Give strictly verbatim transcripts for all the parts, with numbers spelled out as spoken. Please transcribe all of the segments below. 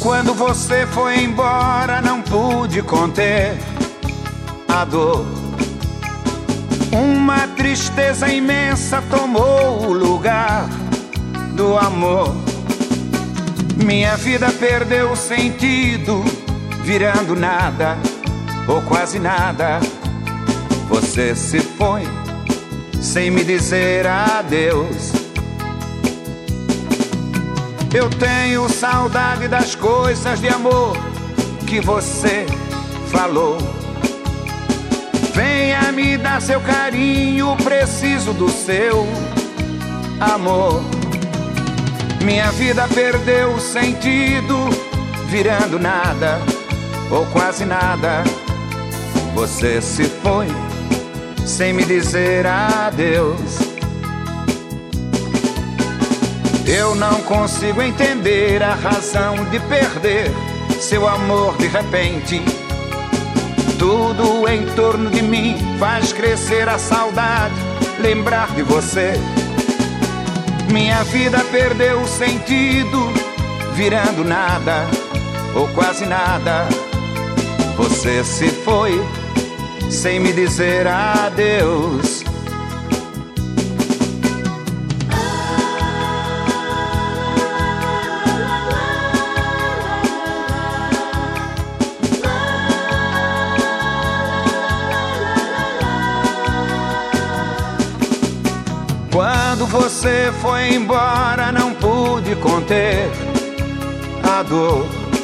Quando você foi embora, não pude conter a dor. Uma tristeza imensa tomou o lugar do amor. Minha vida perdeu o sentido, virando nada ou quase nada. Você se foi sem me dizer adeus. Eu tenho saudade das coisas de amor que você falou. Venha me dar seu carinho, preciso do seu amor. Minha vida perdeu o sentido, virando nada ou quase nada. Você se foi sem me dizer adeus. Eu não consigo entender a razão de perder seu amor de repente. Tudo em torno de mim faz crescer a saudade, lembrar de você. Minha vida perdeu o sentido, virando nada ou quase nada. Você se foi sem me dizer adeus. Quando você foi embora, não pude conter a dor.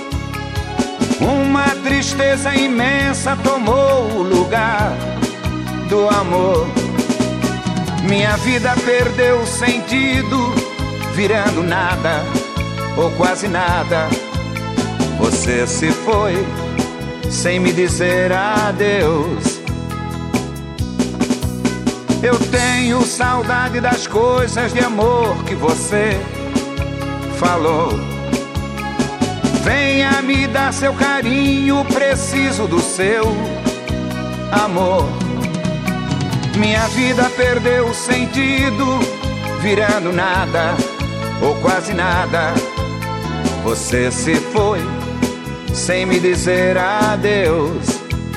Uma tristeza imensa tomou o lugar do amor. Minha vida perdeu o sentido, virando nada ou quase nada. Você se foi sem me dizer adeus. Eu tenho saudade das coisas de amor que você falou. Venha me dar seu carinho, preciso do seu amor. Minha vida perdeu o sentido, virando nada ou quase nada. Você se foi sem me dizer adeus.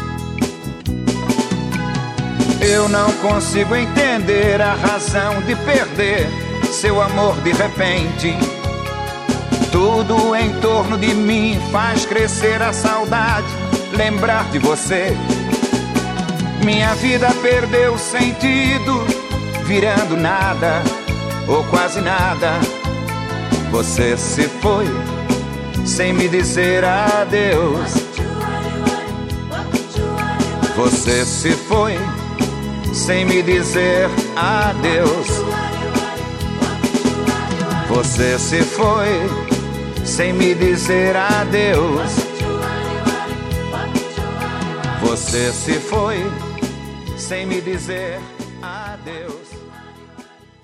Eu não consigo entender a razão de perder seu amor de repente. Tudo em torno de mim faz crescer a saudade, lembrar de você. Minha vida perdeu o sentido, virando nada ou quase nada. Você se foi sem me dizer adeus. Você se foi sem me dizer adeus. Você se foi sem me dizer adeus. Você se foi sem me dizer adeus.